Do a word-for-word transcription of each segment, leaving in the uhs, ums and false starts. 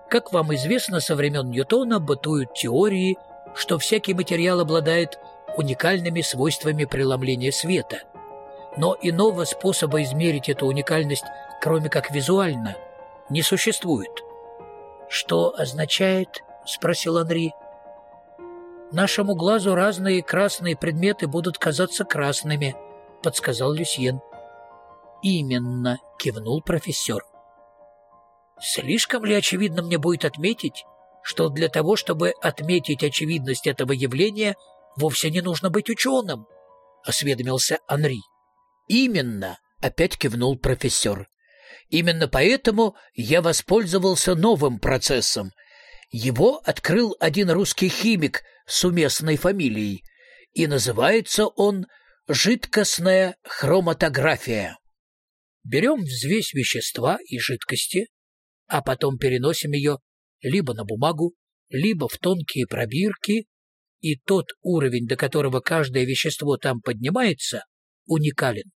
Как вам известно, со времен Ньютона бытуют теории, что всякий материал обладает уникальными свойствами преломления света. Но иного способа измерить эту уникальность, кроме как визуально, не существует. «Что означает?» — спросил Анри. «Нашему глазу разные красные предметы будут казаться красными», — подсказал Люсьен. «Именно», — кивнул профессор. «Слишком ли очевидно мне будет отметить, что для того, чтобы отметить очевидность этого явления, вовсе не нужно быть ученым?» — осведомился Анри. «Именно», — опять кивнул профессор. «Именно поэтому я воспользовался новым процессом. Его открыл один русский химик с уместной фамилией, и называется он жидкостная хроматография. Берем взвесь вещества и жидкости, а потом переносим ее либо на бумагу, либо в тонкие пробирки, и тот уровень, до которого каждое вещество там поднимается, уникален.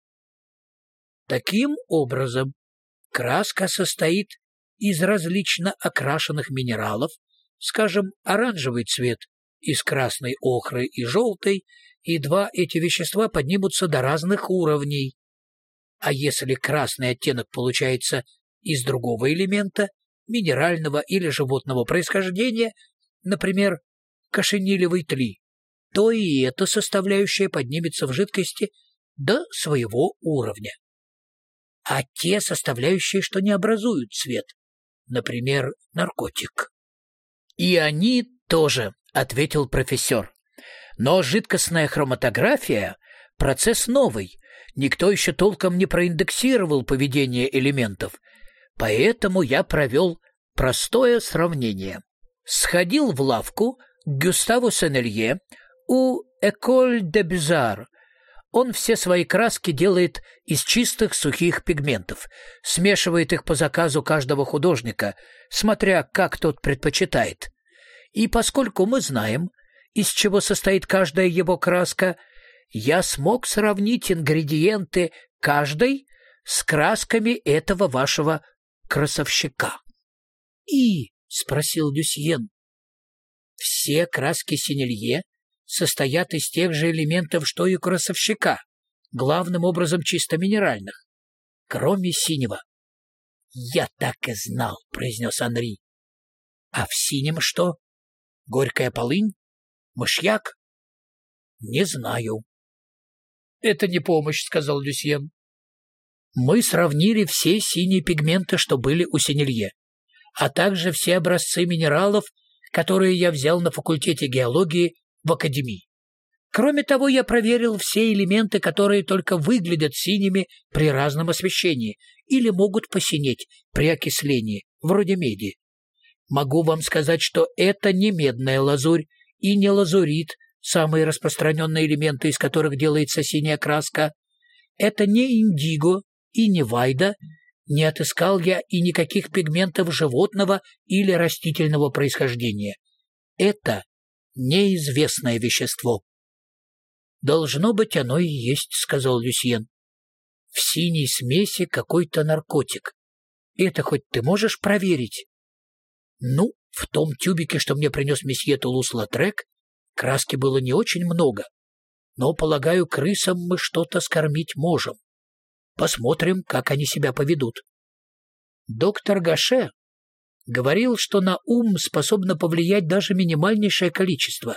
Таким образом, краска состоит из различно окрашенных минералов, скажем, оранжевый цвет из красной охры и желтой, и два эти вещества поднимутся до разных уровней. А если красный оттенок получается из другого элемента, минерального или животного происхождения, например, кошенилевый тли, то и эта составляющая поднимется в жидкости до своего уровня. А те составляющие, что не образуют цвет, например, наркотик. «И они тоже», — ответил профессор. «Но жидкостная хроматография — процесс новый. Никто еще толком не проиндексировал поведение элементов, поэтому я провел простое сравнение. Сходил в лавку к Гюставу Сенелье у École des Beaux-Arts. Он все свои краски делает из чистых сухих пигментов, смешивает их по заказу каждого художника, смотря как тот предпочитает. И поскольку мы знаем, из чего состоит каждая его краска, я смог сравнить ингредиенты каждой с красками этого вашего красовщика». «И?» — спросил Люсьен. «Все краски Сенелье состоят из тех же элементов, что и у красовщика, главным образом чисто минеральных, кроме синего». «Я так и знал», — произнес Анри. «А в синем что? Горькая полынь? Мышьяк?» «Не знаю». «Это не помощь», — сказал Люсьен. «Мы сравнили все синие пигменты, что были у Сенелье, а также все образцы минералов, которые я взял на факультете геологии в академии. Кроме того, я проверил все элементы, которые только выглядят синими при разном освещении или могут посинеть при окислении, вроде меди. Могу вам сказать, что это не медная лазурь и не лазурит, самые распространенные элементы, из которых делается синяя краска. Это не индиго и не вайда, не отыскал я и никаких пигментов животного или растительного происхождения. Это неизвестное вещество». «Должно быть, оно и есть», — сказал Люсьен. «В синей смеси какой-то наркотик. Это хоть ты можешь проверить?» «Ну, в том тюбике, что мне принес месье Тулус-Латрек, краски было не очень много, но, полагаю, крысам мы что-то скормить можем. Посмотрим, как они себя поведут». Доктор Гаше говорил, что на ум способно повлиять даже минимальнейшее количество.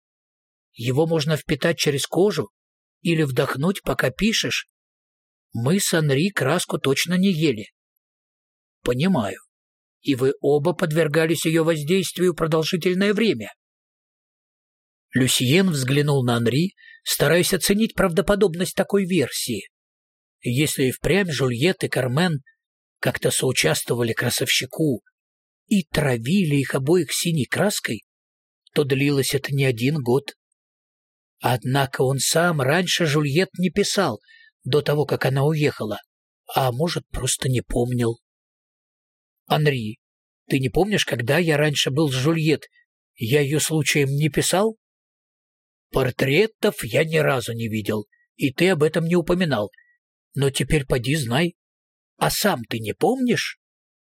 Его можно впитать через кожу или вдохнуть, пока пишешь. Мы с Анри краску точно не ели. «Понимаю. И вы оба подвергались ее воздействию продолжительное время». Люсьен взглянул на Анри, стараясь оценить правдоподобность такой версии. Если и впрямь Жюльет и Кармен как-то соучаствовали красовщику и травили их обоих синей краской, то длилось это не один год. Однако он сам раньше Жюльет не писал, до того, как она уехала, а может, просто не помнил. «Анри, ты не помнишь, когда я раньше был с Жюльет, я ее случаем не писал?» «Портретов я ни разу не видел, и ты об этом не упоминал. Но теперь поди знай. А сам ты не помнишь?»